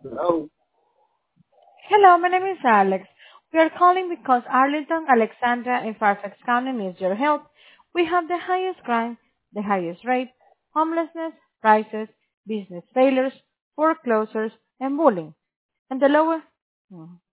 Hello. Hello, my name is Alex. We are calling because Arlington, Alexandria, and Fairfax County needs your help. We have the highest crime, the highest rate, homelessness, prices, business failures, foreclosures, and bullying. And the lowest.